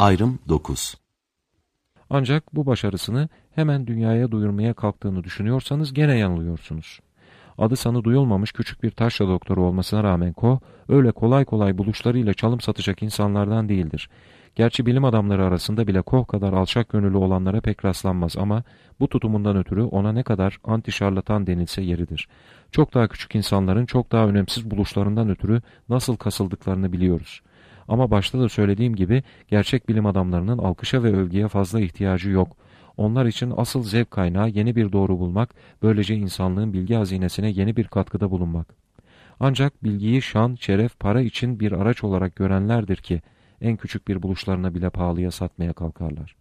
Ayrım 9. Ancak bu başarısını hemen dünyaya duyurmaya kalktığını düşünüyorsanız gene yanılıyorsunuz. Adı sanı duyulmamış küçük bir taşra doktoru olmasına rağmen Koh, öyle kolay kolay buluşlarıyla çalım satacak insanlardan değildir. Gerçi bilim adamları arasında bile Koh kadar alçak gönüllü olanlara pek rastlanmaz ama bu tutumundan ötürü ona ne kadar anti şarlatan denilse yeridir. Çok daha küçük insanların çok daha önemsiz buluşlarından ötürü nasıl kasıldıklarını biliyoruz. Ama başta da söylediğim gibi gerçek bilim adamlarının alkışa ve övgüye fazla ihtiyacı yok. Onlar için asıl zevk kaynağı yeni bir doğru bulmak, böylece insanlığın bilgi hazinesine yeni bir katkıda bulunmak. Ancak bilgiyi şan, şeref, para için bir araç olarak görenlerdir ki en küçük bir buluşlarına bile pahalıya satmaya kalkarlar.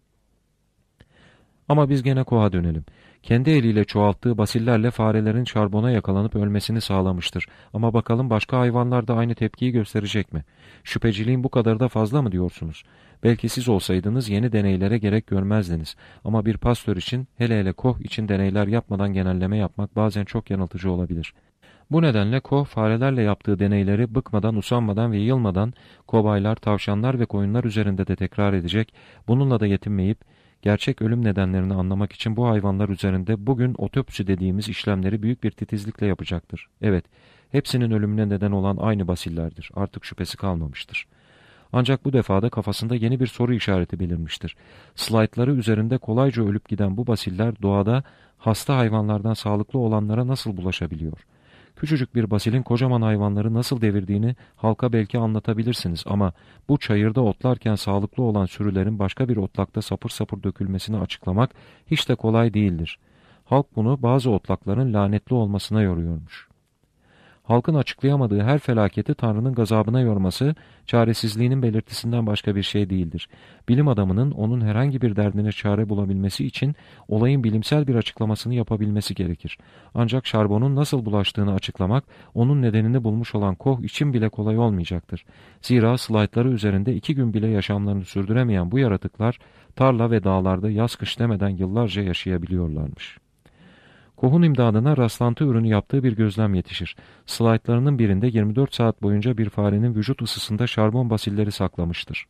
Ama biz gene Koh'a dönelim. Kendi eliyle çoğalttığı basillerle farelerin şarbona yakalanıp ölmesini sağlamıştır. Ama bakalım başka hayvanlar da aynı tepkiyi gösterecek mi? Şüpheciliğin bu kadar da fazla mı diyorsunuz? Belki siz olsaydınız yeni deneylere gerek görmezdiniz. Ama bir pastör için, hele hele Koh için deneyler yapmadan genelleme yapmak bazen çok yanıltıcı olabilir. Bu nedenle Koh farelerle yaptığı deneyleri bıkmadan, usanmadan ve yılmadan kobaylar, tavşanlar ve koyunlar üzerinde de tekrar edecek, bununla da yetinmeyip gerçek ölüm nedenlerini anlamak için bu hayvanlar üzerinde bugün otopsi dediğimiz işlemleri büyük bir titizlikle yapacaktır. Evet, hepsinin ölümüne neden olan aynı basillerdir. Artık şüphesi kalmamıştır. Ancak bu defada kafasında yeni bir soru işareti belirmiştir. Slaytları üzerinde kolayca ölüp giden bu basiller doğada hasta hayvanlardan sağlıklı olanlara nasıl bulaşabiliyor? Küçücük bir basilin kocaman hayvanları nasıl devirdiğini halka belki anlatabilirsiniz ama bu çayırda otlarken sağlıklı olan sürülerin başka bir otlakta sapır sapır dökülmesini açıklamak hiç de kolay değildir. Halk bunu bazı otlakların lanetli olmasına yoruyormuş. Halkın açıklayamadığı her felaketi Tanrı'nın gazabına yorması, çaresizliğinin belirtisinden başka bir şey değildir. Bilim adamının onun herhangi bir derdine çare bulabilmesi için olayın bilimsel bir açıklamasını yapabilmesi gerekir. Ancak şarbonun nasıl bulaştığını açıklamak, onun nedenini bulmuş olan Koh için bile kolay olmayacaktır. Zira slaytları üzerinde 2 gün bile yaşamlarını sürdüremeyen bu yaratıklar, tarla ve dağlarda yaz kış demeden yıllarca yaşayabiliyorlarmış. Koh'un imdadına rastlantı ürünü yaptığı bir gözlem yetişir. Slaytlarının birinde 24 saat boyunca bir farenin vücut ısısında şarbon basilleri saklamıştır.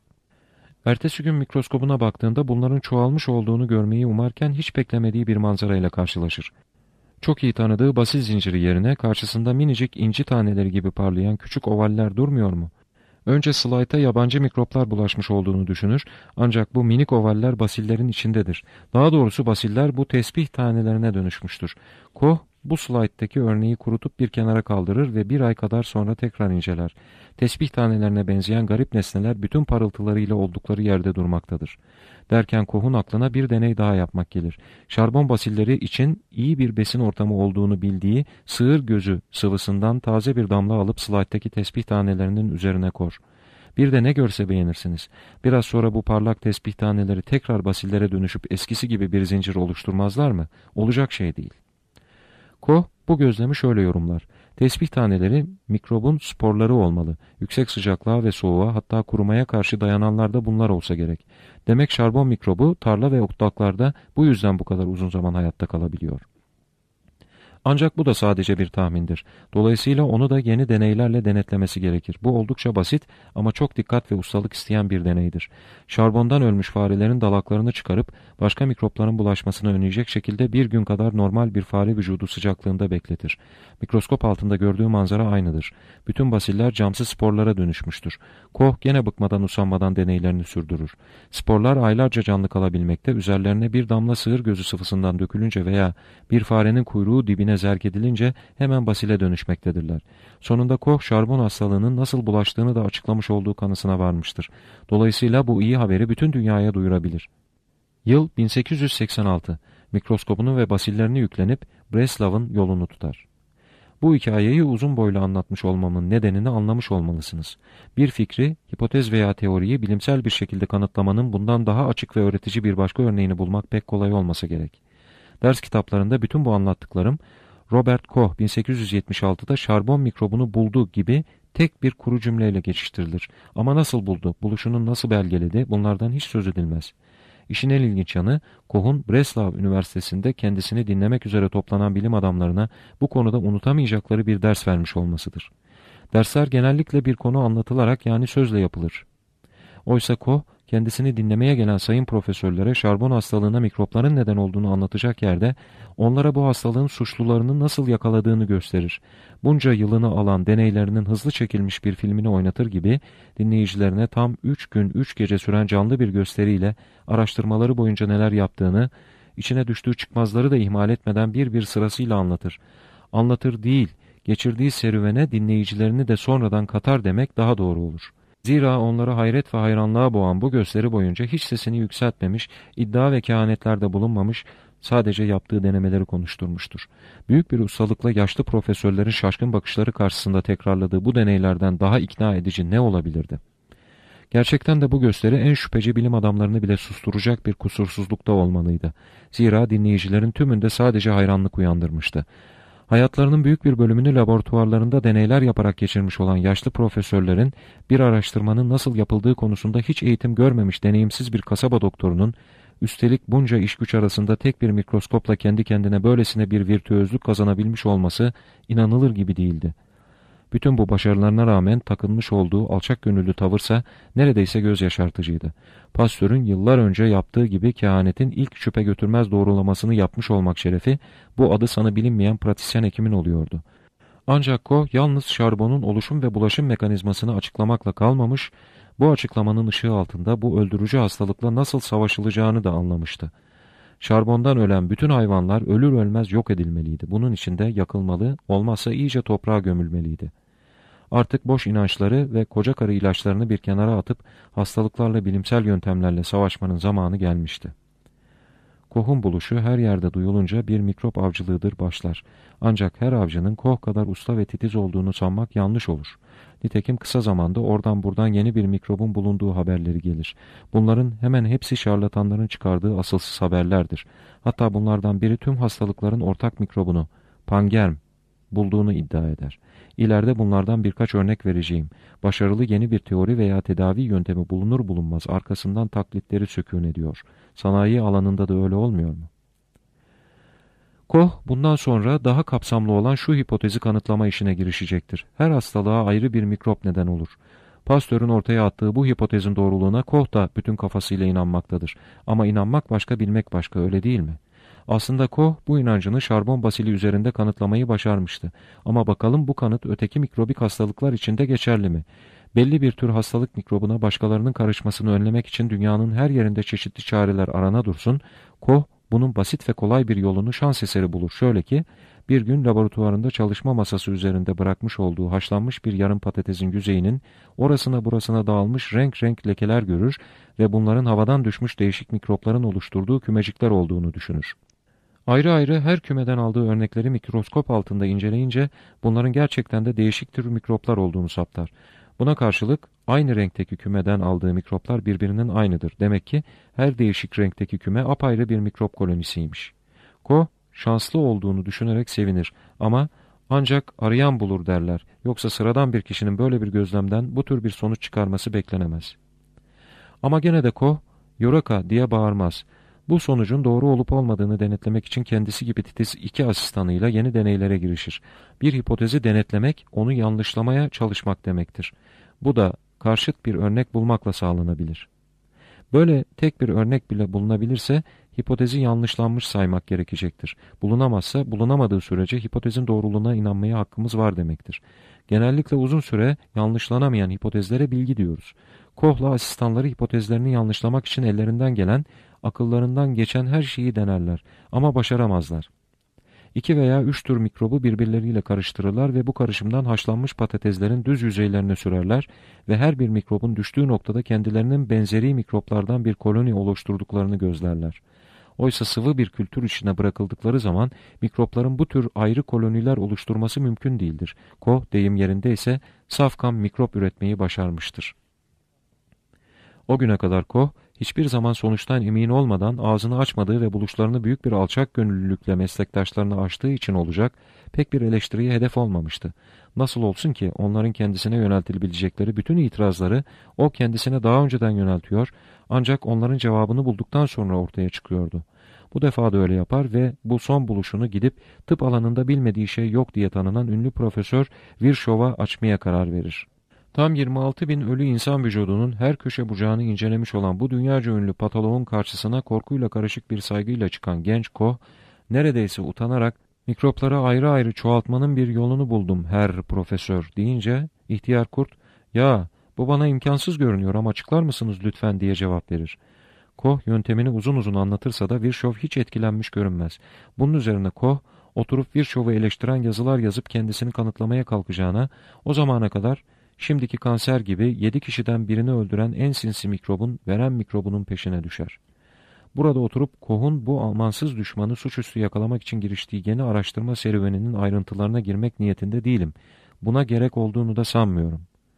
Ertesi gün mikroskobuna baktığında bunların çoğalmış olduğunu görmeyi umarken hiç beklemediği bir manzarayla karşılaşır. Çok iyi tanıdığı basil zinciri yerine karşısında minicik inci taneleri gibi parlayan küçük ovaller durmuyor mu? Önce slayta yabancı mikroplar bulaşmış olduğunu düşünür ancak bu minik ovaller basillerin içindedir. Daha doğrusu basiller bu tesbih tanelerine dönüşmüştür. Koh bu slayttaki örneği kurutup bir kenara kaldırır ve bir ay kadar sonra tekrar inceler. Tesbih tanelerine benzeyen garip nesneler bütün parıltılarıyla oldukları yerde durmaktadır. Derken Koh'un aklına bir deney daha yapmak gelir. Şarbon basilleri için iyi bir besin ortamı olduğunu bildiği sığır gözü sıvısından taze bir damla alıp slayttaki tesbih tanelerinin üzerine kor. Bir de ne görse beğenirsiniz. Biraz sonra bu parlak tesbih taneleri tekrar basillere dönüşüp eskisi gibi bir zincir oluşturmazlar mı? Olacak şey değil. Koh bu gözlemi şöyle yorumlar. Tesbih taneleri mikrobun sporları olmalı. Yüksek sıcaklığa ve soğuğa hatta kurumaya karşı dayananlar da bunlar olsa gerek. Demek şarbon mikrobu tarla ve otlaklarda bu yüzden bu kadar uzun zaman hayatta kalabiliyor. Ancak bu da sadece bir tahmindir. Dolayısıyla onu da yeni deneylerle denetlemesi gerekir. Bu oldukça basit ama çok dikkat ve ustalık isteyen bir deneydir. Şarbondan ölmüş farelerin dalaklarını çıkarıp başka mikropların bulaşmasını önleyecek şekilde bir gün kadar normal bir fare vücudu sıcaklığında bekletir. Mikroskop altında gördüğü manzara aynıdır. Bütün basiller camsız sporlara dönüşmüştür. Koh gene bıkmadan usanmadan deneylerini sürdürür. Sporlar aylarca canlı kalabilmekte, üzerlerine bir damla sığır gözü sıvısından dökülünce veya bir farenin kuyruğu dibine zerk edilince hemen basile dönüşmektedirler. Sonunda Koh şarbon hastalığının nasıl bulaştığını da açıklamış olduğu kanısına varmıştır. Dolayısıyla bu iyi haberi bütün dünyaya duyurabilir. Yıl 1886. Mikroskobunu ve basillerini yüklenip Breslav'ın yolunu tutar. Bu hikayeyi uzun boylu anlatmış olmamın nedenini anlamış olmalısınız. Bir fikri, hipotez veya teoriyi bilimsel bir şekilde kanıtlamanın bundan daha açık ve öğretici bir başka örneğini bulmak pek kolay olmasa gerek. Ders kitaplarında bütün bu anlattıklarım, Robert Koch 1876'da şarbon mikrobunu buldu gibi tek bir kuru cümleyle geçiştirilir. Ama nasıl buldu, buluşunu nasıl belgeledi bunlardan hiç söz edilmez. İşin en ilginç yanı, Koch'un Breslau Üniversitesi'nde kendisini dinlemek üzere toplanan bilim adamlarına bu konuda unutamayacakları bir ders vermiş olmasıdır. Dersler genellikle bir konu anlatılarak yani sözle yapılır. Oysa Koch, kendisini dinlemeye gelen sayın profesörlere şarbon hastalığına mikropların neden olduğunu anlatacak yerde onlara bu hastalığın suçlularını nasıl yakaladığını gösterir. Bunca yılını alan deneylerinin hızlı çekilmiş bir filmini oynatır gibi dinleyicilerine tam 3 gün 3 gece süren canlı bir gösteriyle araştırmaları boyunca neler yaptığını, içine düştüğü çıkmazları da ihmal etmeden bir bir sırasıyla anlatır. Anlatır değil, geçirdiği serüvene dinleyicilerini de sonradan katar demek daha doğru olur. Zira onları hayret ve hayranlığa boğan bu gösteri boyunca hiç sesini yükseltmemiş, iddia ve kehanetlerde bulunmamış, sadece yaptığı denemeleri konuşturmuştur. Büyük bir ustalıkla yaşlı profesörlerin şaşkın bakışları karşısında tekrarladığı bu deneylerden daha ikna edici ne olabilirdi? Gerçekten de bu gösteri en şüpheci bilim adamlarını bile susturacak bir kusursuzlukta olmalıydı. Zira dinleyicilerin tümünde sadece hayranlık uyandırmıştı. Hayatlarının büyük bir bölümünü laboratuvarlarında deneyler yaparak geçirmiş olan yaşlı profesörlerin bir araştırmanın nasıl yapıldığı konusunda hiç eğitim görmemiş deneyimsiz bir kasaba doktorunun, üstelik bunca iş güç arasında tek bir mikroskopla kendi kendine böylesine bir virtüözlük kazanabilmiş olması inanılır gibi değildi. Bütün bu başarılarına rağmen takınmış olduğu alçak gönüllü tavırsa neredeyse göz yaşartıcıydı. Pasteur'ün yıllar önce yaptığı gibi kehanetin ilk şüphe götürmez doğrulamasını yapmış olmak şerefi bu adı sanı bilinmeyen pratisyen hekimin oluyordu. Ancak Koch yalnız şarbonun oluşum ve bulaşım mekanizmasını açıklamakla kalmamış, bu açıklamanın ışığı altında bu öldürücü hastalıkla nasıl savaşılacağını da anlamıştı. Şarbondan ölen bütün hayvanlar ölür ölmez yok edilmeliydi. Bunun için de yakılmalı, olmazsa iyice toprağa gömülmeliydi. Artık boş inançları ve koca karı ilaçlarını bir kenara atıp hastalıklarla bilimsel yöntemlerle savaşmanın zamanı gelmişti. Koch'un buluşu her yerde duyulunca bir mikrop avcılığıdır başlar. Ancak her avcının Koch kadar usta ve titiz olduğunu sanmak yanlış olur. Nitekim kısa zamanda oradan buradan yeni bir mikrobun bulunduğu haberleri gelir. Bunların hemen hepsi şarlatanların çıkardığı asılsız haberlerdir. Hatta bunlardan biri tüm hastalıkların ortak mikrobunu, pangerm, bulduğunu iddia eder. İleride bunlardan birkaç örnek vereceğim. Başarılı yeni bir teori veya tedavi yöntemi bulunur bulunmaz arkasından taklitleri sükûn ediyor. Sanayi alanında da öyle olmuyor mu? Koch bundan sonra daha kapsamlı olan şu hipotezi kanıtlama işine girişecektir. Her hastalığa ayrı bir mikrop neden olur. Pasteur'ün ortaya attığı bu hipotezin doğruluğuna Koch da bütün kafasıyla inanmaktadır. Ama inanmak başka, bilmek başka, öyle değil mi? Aslında Koch bu inancını şarbon basili üzerinde kanıtlamayı başarmıştı. Ama bakalım bu kanıt öteki mikrobik hastalıklar için de geçerli mi? Belli bir tür hastalık mikrobuna başkalarının karışmasını önlemek için dünyanın her yerinde çeşitli çareler arana dursun, Koch bunun basit ve kolay bir yolunu şans eseri bulur. Şöyle ki, bir gün laboratuvarında çalışma masası üzerinde bırakmış olduğu haşlanmış bir yarım patatesin yüzeyinin orasına burasına dağılmış renk renk lekeler görür ve bunların havadan düşmüş değişik mikropların oluşturduğu kümecikler olduğunu düşünür. Ayrı ayrı her kümeden aldığı örnekleri mikroskop altında inceleyince bunların gerçekten de değişik tür mikroplar olduğunu saptar. Buna karşılık aynı renkteki kümeden aldığı mikroplar birbirinin aynıdır. Demek ki her değişik renkteki küme apayrı bir mikrop kolonisiymiş. Koch şanslı olduğunu düşünerek sevinir ama ancak arayan bulur derler. Yoksa sıradan bir kişinin böyle bir gözlemden bu tür bir sonuç çıkarması beklenemez. Ama gene de Koch, "Eureka!" diye bağırmaz. Bu sonucun doğru olup olmadığını denetlemek için kendisi gibi titiz iki asistanıyla yeni deneylere girişir. Bir hipotezi denetlemek, onu yanlışlamaya çalışmak demektir. Bu da karşıt bir örnek bulmakla sağlanabilir. Böyle tek bir örnek bile bulunabilirse, hipotezi yanlışlanmış saymak gerekecektir. Bulunamazsa, bulunamadığı sürece hipotezin doğruluğuna inanmaya hakkımız var demektir. Genellikle uzun süre yanlışlanamayan hipotezlere bilgi diyoruz. Koch'la asistanları hipotezlerini yanlışlamak için ellerinden gelen, akıllarından geçen her şeyi denerler ama başaramazlar. 2 veya 3 tür mikrobu birbirleriyle karıştırırlar ve bu karışımdan haşlanmış patateslerin düz yüzeylerine sürerler ve her bir mikrobun düştüğü noktada kendilerinin benzeri mikroplardan bir koloni oluşturduklarını gözlerler. Oysa sıvı bir kültür içine bırakıldıkları zaman mikropların bu tür ayrı koloniler oluşturması mümkün değildir. Koch deyim yerindeyse safkan mikrop üretmeyi başarmıştır. O güne kadar Koch, hiçbir zaman sonuçtan emin olmadan ağzını açmadığı ve buluşlarını büyük bir alçak gönüllülükle meslektaşlarına açtığı için olacak pek bir eleştiriye hedef olmamıştı. Nasıl olsun ki onların kendisine yöneltilebilecekleri bütün itirazları o kendisine daha önceden yöneltiyor ancak onların cevabını bulduktan sonra ortaya çıkıyordu. Bu defa da öyle yapar ve bu son buluşunu gidip tıp alanında bilmediği şey yok diye tanınan ünlü Profesör Virchow'a açmaya karar verir. Tam 26 bin ölü insan vücudunun her köşe bucağını incelemiş olan bu dünyaca ünlü patoloğun karşısına korkuyla karışık bir saygıyla çıkan genç Koh, neredeyse utanarak mikropları ayrı ayrı çoğaltmanın bir yolunu buldum her profesör deyince, ihtiyar kurt, ya bu bana imkansız görünüyor ama açıklar mısınız lütfen diye cevap verir. Koh yöntemini uzun uzun anlatırsa da Virchow hiç etkilenmiş görünmez. Bunun üzerine Koh, oturup Virchow'u eleştiren yazılar yazıp kendisini kanıtlamaya kalkacağına, o zamana kadar şimdiki kanser gibi 7 kişiden birini öldüren en sinsi mikrobun, verem mikrobunun peşine düşer. Burada oturup Koh'un bu Almansız düşmanı suçüstü yakalamak için giriştiği yeni araştırma serüveninin ayrıntılarına girmek niyetinde değilim. Buna gerek olduğunu da sanmıyorum.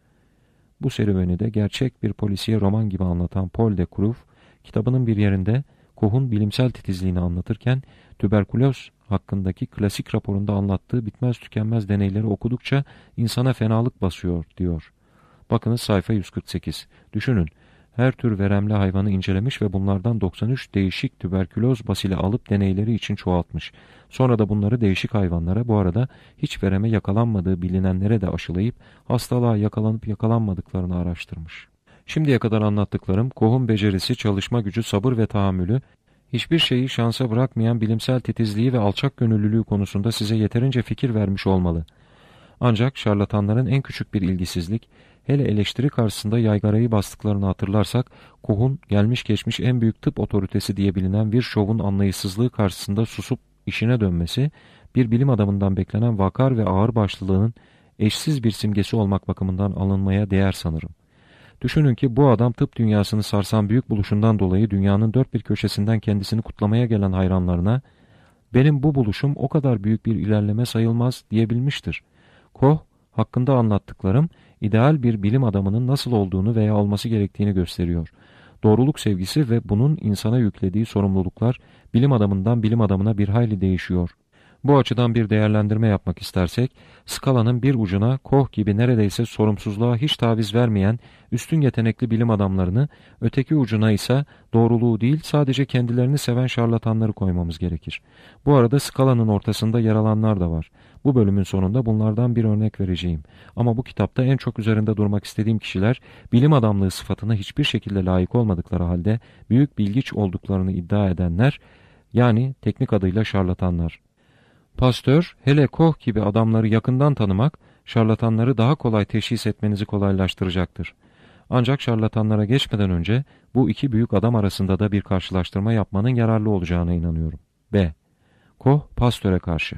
Bu serüveni de gerçek bir polisiye roman gibi anlatan Paul de Kruff, kitabının bir yerinde Koh'un bilimsel titizliğini anlatırken, tüberküloz hakkındaki klasik raporunda anlattığı bitmez tükenmez deneyleri okudukça insana fenalık basıyor diyor. Bakınız sayfa 148. Düşünün, her tür veremli hayvanı incelemiş ve bunlardan 93 değişik tüberküloz basili alıp deneyleri için çoğaltmış. Sonra da bunları değişik hayvanlara, bu arada hiç vereme yakalanmadığı bilinenlere de aşılayıp hastalığa yakalanıp yakalanmadıklarını araştırmış. Şimdiye kadar anlattıklarım, Koh'un becerisi, çalışma gücü, sabır ve tahammülü, hiçbir şeyi şansa bırakmayan bilimsel titizliği ve alçak gönüllülüğü konusunda size yeterince fikir vermiş olmalı. Ancak şarlatanların en küçük bir ilgisizlik, hele eleştiri karşısında yaygarayı bastıklarını hatırlarsak, Koh'un gelmiş geçmiş en büyük tıp otoritesi diye bilinen Virchow'un anlayışsızlığı karşısında susup işine dönmesi, bir bilim adamından beklenen vakar ve ağırbaşlılığının eşsiz bir simgesi olmak bakımından alınmaya değer sanırım. Düşünün ki bu adam tıp dünyasını sarsan büyük buluşundan dolayı dünyanın dört bir köşesinden kendisini kutlamaya gelen hayranlarına, benim bu buluşum o kadar büyük bir ilerleme sayılmaz diyebilmiştir. Koh, hakkında anlattıklarım, ideal bir bilim adamının nasıl olduğunu veya olması gerektiğini gösteriyor. Doğruluk sevgisi ve bunun insana yüklediği sorumluluklar bilim adamından bilim adamına bir hayli değişiyor. Bu açıdan bir değerlendirme yapmak istersek, skalanın bir ucuna Koh gibi neredeyse sorumsuzluğa hiç taviz vermeyen üstün yetenekli bilim adamlarını, öteki ucuna ise doğruluğu değil sadece kendilerini seven şarlatanları koymamız gerekir. Bu arada skalanın ortasında yer alanlar da var. Bu bölümün sonunda bunlardan bir örnek vereceğim. Ama bu kitapta en çok üzerinde durmak istediğim kişiler, bilim adamlığı sıfatına hiçbir şekilde layık olmadıkları halde büyük bilgiç olduklarını iddia edenler, yani teknik adıyla şarlatanlar. Pasteur, hele Koch gibi adamları yakından tanımak, şarlatanları daha kolay teşhis etmenizi kolaylaştıracaktır. Ancak şarlatanlara geçmeden önce bu iki büyük adam arasında da bir karşılaştırma yapmanın yararlı olacağına inanıyorum. B. Koch, Pasteur'e karşı.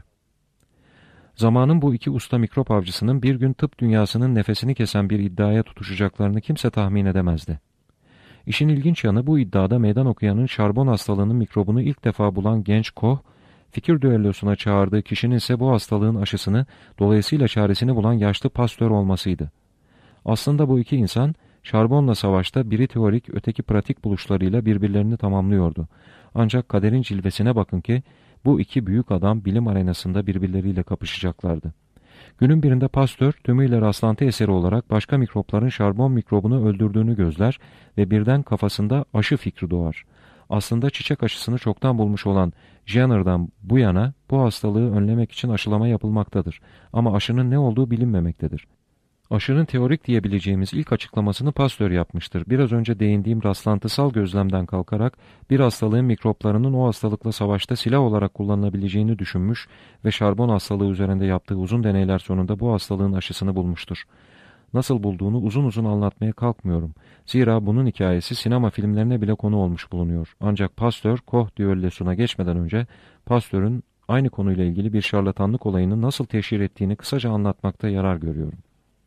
Zamanın bu iki usta mikrop avcısının bir gün tıp dünyasının nefesini kesen bir iddiaya tutuşacaklarını kimse tahmin edemezdi. İşin ilginç yanı bu iddiada meydan okuyanın şarbon hastalığının mikrobunu ilk defa bulan genç Koch, fikir düellosuna çağırdığı kişinin ise bu hastalığın aşısını, dolayısıyla çaresini bulan yaşlı Pasteur olmasıydı. Aslında bu iki insan, şarbonla savaşta biri teorik, öteki pratik buluşlarıyla birbirlerini tamamlıyordu. Ancak kaderin cilvesine bakın ki, bu iki büyük adam bilim arenasında birbirleriyle kapışacaklardı. Günün birinde Pasteur, tümüyle rastlantı eseri olarak başka mikropların şarbon mikrobunu öldürdüğünü gözler ve birden kafasında aşı fikri doğar. Aslında çiçek aşısını çoktan bulmuş olan Jenner'dan bu yana bu hastalığı önlemek için aşılama yapılmaktadır. Ama aşının ne olduğu bilinmemektedir. Aşının teorik diyebileceğimiz ilk açıklamasını Pasteur yapmıştır. Biraz önce değindiğim rastlantısal gözlemden kalkarak bir hastalığın mikroplarının o hastalıkla savaşta silah olarak kullanılabileceğini düşünmüş ve şarbon hastalığı üzerinde yaptığı uzun deneyler sonunda bu hastalığın aşısını bulmuştur. Nasıl bulduğunu uzun uzun anlatmaya kalkmıyorum. Zira bunun hikayesi sinema filmlerine bile konu olmuş bulunuyor. Ancak Pasteur, Koch düellosuna geçmeden önce Pasteur'ün aynı konuyla ilgili bir şarlatanlık olayını nasıl teşhir ettiğini kısaca anlatmakta yarar görüyorum.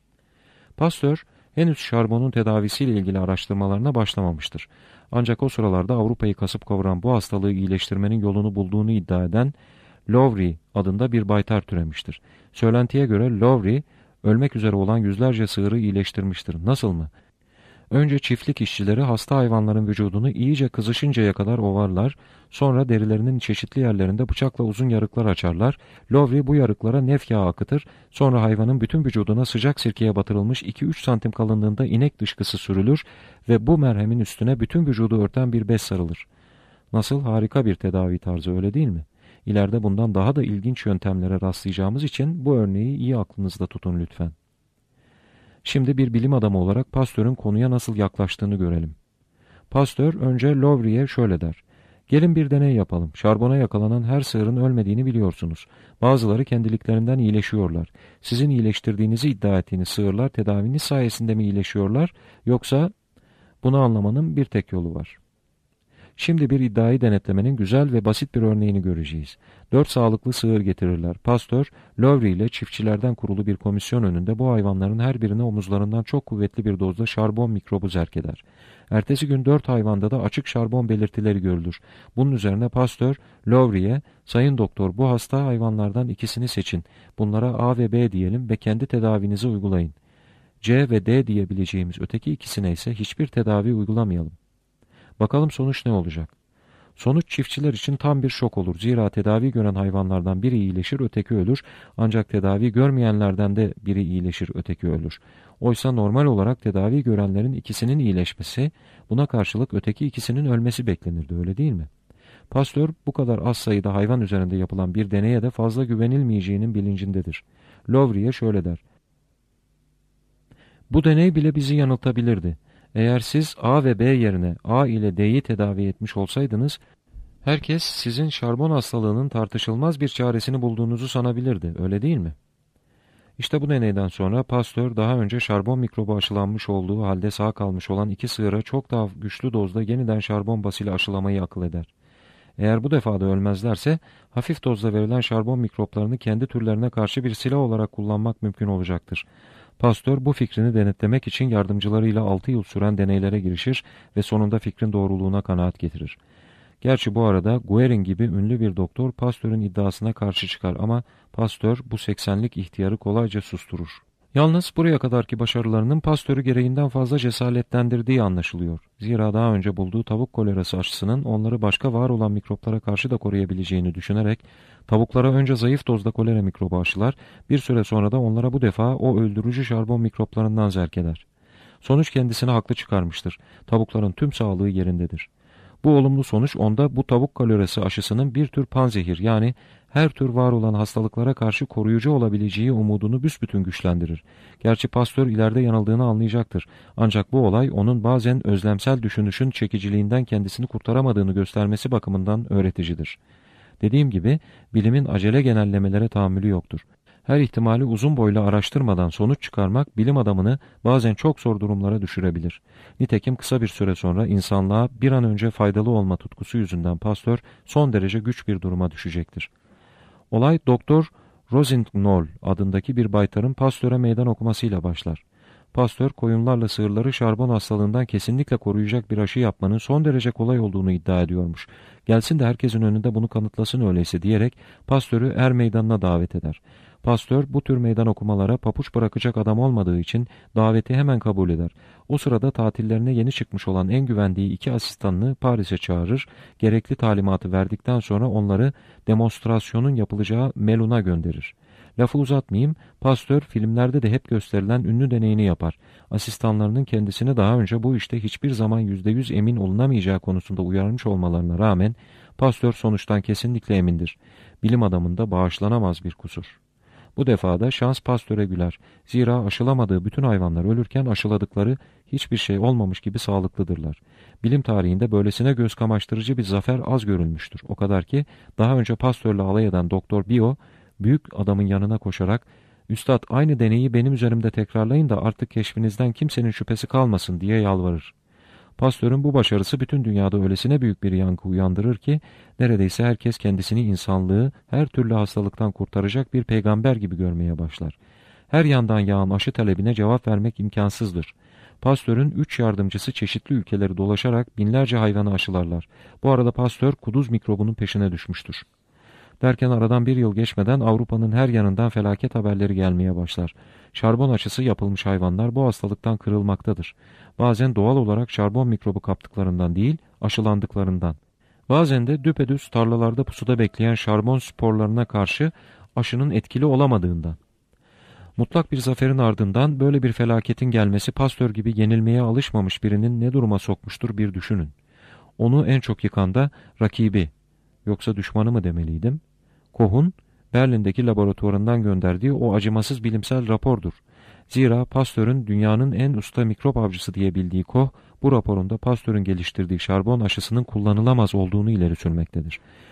Pasteur, henüz şarbonun tedavisiyle ilgili araştırmalarına başlamamıştır. Ancak o sıralarda Avrupa'yı kasıp kavuran bu hastalığı iyileştirmenin yolunu bulduğunu iddia eden Lowry adında bir baytar türemiştir. Söylentiye göre Lowry, ölmek üzere olan yüzlerce sığırı iyileştirmiştir. Nasıl mı? Önce çiftlik işçileri hasta hayvanların vücudunu iyice kızışıncaya kadar ovarlar, sonra derilerinin çeşitli yerlerinde bıçakla uzun yarıklar açarlar. Lowry bu yarıklara nef yağı akıtır, sonra hayvanın bütün vücuduna sıcak sirkeye batırılmış 2-3 santim kalınlığında inek dışkısı sürülür ve bu merhemin üstüne bütün vücudu örten bir bez sarılır. Nasıl harika bir tedavi tarzı, öyle değil mi? İleride bundan daha da ilginç yöntemlere rastlayacağımız için bu örneği iyi aklınızda tutun lütfen. Şimdi bir bilim adamı olarak Pasteur'ün konuya nasıl yaklaştığını görelim. Pasteur önce Lowry'e şöyle der. Gelin bir deney yapalım. Şarbona yakalanan her sığırın ölmediğini biliyorsunuz. Bazıları kendiliklerinden iyileşiyorlar. Sizin iyileştirdiğinizi iddia ettiğiniz sığırlar tedaviniz sayesinde mi iyileşiyorlar, yoksa bunu anlamanın bir tek yolu var. Şimdi bir iddiayı denetlemenin güzel ve basit bir örneğini göreceğiz. 4 sağlıklı sığır getirirler. Pastör, Lowry ile çiftçilerden kurulu bir komisyon önünde bu hayvanların her birine omuzlarından çok kuvvetli bir dozda şarbon mikrobu zerk eder. Ertesi gün 4 hayvanda da açık şarbon belirtileri görülür. Bunun üzerine Pastör, Lowry'e, "Sayın doktor, bu hasta hayvanlardan ikisini seçin. Bunlara A ve B diyelim ve kendi tedavinizi uygulayın. C ve D diyebileceğimiz öteki ikisine ise hiçbir tedavi uygulamayalım. Bakalım sonuç ne olacak?" Sonuç çiftçiler için tam bir şok olur. Zira tedavi gören hayvanlardan biri iyileşir, öteki ölür. Ancak tedavi görmeyenlerden de biri iyileşir, öteki ölür. Oysa normal olarak tedavi görenlerin ikisinin iyileşmesi, buna karşılık öteki ikisinin ölmesi beklenirdi, öyle değil mi? Pastör bu kadar az sayıda hayvan üzerinde yapılan bir deneye de fazla güvenilmeyeceğinin bilincindedir. Lowry'e şöyle der. Bu deney bile bizi yanıltabilirdi. Eğer siz A ve B yerine A ile D'yi tedavi etmiş olsaydınız, herkes sizin şarbon hastalığının tartışılmaz bir çaresini bulduğunuzu sanabilirdi, öyle değil mi? İşte bu deneyden sonra Pasteur daha önce şarbon mikrobu aşılanmış olduğu halde sağ kalmış olan 2 sığıra çok daha güçlü dozda yeniden şarbon basıyla aşılamayı akıl eder. Eğer bu defa da ölmezlerse, hafif dozda verilen şarbon mikroplarını kendi türlerine karşı bir silah olarak kullanmak mümkün olacaktır. Pasteur bu fikrini denetlemek için yardımcılarıyla 6 yıl süren deneylere girişir ve sonunda fikrin doğruluğuna kanaat getirir. Gerçi bu arada Guerin gibi ünlü bir doktor Pasteur'ün iddiasına karşı çıkar ama Pasteur bu 80'lik ihtiyarı kolayca susturur. Yalnız buraya kadarki başarılarının Pasteur'ü gereğinden fazla cesaretlendirdiği anlaşılıyor. Zira daha önce bulduğu tavuk kolerası aşısının onları başka var olan mikroplara karşı da koruyabileceğini düşünerek tavuklara önce zayıf dozda kolera mikrobu aşılar, bir süre sonra da onlara bu defa o öldürücü şarbon mikroplarından zerk eder. Sonuç kendisini haklı çıkarmıştır. Tavukların tüm sağlığı yerindedir. Bu olumlu sonuç onda bu tavuk kolerası aşısının bir tür panzehir, yani her tür var olan hastalıklara karşı koruyucu olabileceği umudunu büsbütün güçlendirir. Gerçi Pasteur ileride yanıldığını anlayacaktır. Ancak bu olay onun bazen özlemsel düşünüşün çekiciliğinden kendisini kurtaramadığını göstermesi bakımından öğreticidir. Dediğim gibi bilimin acele genellemelere tahammülü yoktur. Her ihtimali uzun boylu araştırmadan sonuç çıkarmak bilim adamını bazen çok zor durumlara düşürebilir. Nitekim kısa bir süre sonra insanlığa bir an önce faydalı olma tutkusu yüzünden Pasteur son derece güç bir duruma düşecektir. Olay Doktor Rossignol adındaki bir baytarın Pasteur'e meydan okumasıyla başlar. Pasteur, koyunlarla sığırları şarbon hastalığından kesinlikle koruyacak bir aşı yapmanın son derece kolay olduğunu iddia ediyormuş. Gelsin de herkesin önünde bunu kanıtlasın öyleyse diyerek Pasteur'ü er meydanına davet eder. Pasteur bu tür meydan okumalara papuç bırakacak adam olmadığı için daveti hemen kabul eder. O sırada tatillerine yeni çıkmış olan en güvendiği 2 asistanını Paris'e çağırır, gerekli talimatı verdikten sonra onları demonstrasyonun yapılacağı Melun'a gönderir. Lafı uzatmayayım, Pasteur filmlerde de hep gösterilen ünlü deneyini yapar. Asistanlarının kendisini daha önce bu işte hiçbir zaman %100 emin olunamayacağı konusunda uyarmış olmalarına rağmen Pasteur sonuçtan kesinlikle emindir. Bilim adamında bağışlanamaz bir kusur. Bu defa da şans Pasteur'e güler. Zira aşılamadığı bütün hayvanlar ölürken aşıladıkları hiçbir şey olmamış gibi sağlıklıdırlar. Bilim tarihinde böylesine göz kamaştırıcı bir zafer az görülmüştür. O kadar ki daha önce Pasteur'le alay eden Doktor Bio, büyük adamın yanına koşarak "Üstad, aynı deneyi benim üzerimde tekrarlayın da artık keşfinizden kimsenin şüphesi kalmasın" diye yalvarır. Pasteur'ün bu başarısı bütün dünyada öylesine büyük bir yankı uyandırır ki neredeyse herkes kendisini insanlığı her türlü hastalıktan kurtaracak bir peygamber gibi görmeye başlar. Her yandan yağan aşı talebine cevap vermek imkansızdır. Pasteur'ün 3 yardımcısı çeşitli ülkeleri dolaşarak binlerce hayvanı aşılarlar. Bu arada Pasteur kuduz mikrobunun peşine düşmüştür. Derken aradan 1 yıl geçmeden Avrupa'nın her yanından felaket haberleri gelmeye başlar. Şarbon aşısı yapılmış hayvanlar bu hastalıktan kırılmaktadır. Bazen doğal olarak şarbon mikrobu kaptıklarından değil, aşılandıklarından. Bazen de düpedüz tarlalarda pusuda bekleyen şarbon sporlarına karşı aşının etkili olamadığından. Mutlak bir zaferin ardından böyle bir felaketin gelmesi Pasteur gibi yenilmeye alışmamış birinin ne duruma sokmuştur bir düşünün. Onu en çok yıkan da rakibi, yoksa düşmanı mı demeliydim? Koch'un Berlin'deki laboratuvarından gönderdiği o acımasız bilimsel rapordur. Zira Pasteur'ün dünyanın en usta mikrop avcısı diye bildiği Koch, bu raporunda Pasteur'ün geliştirdiği şarbon aşısının kullanılamaz olduğunu ileri sürmektedir.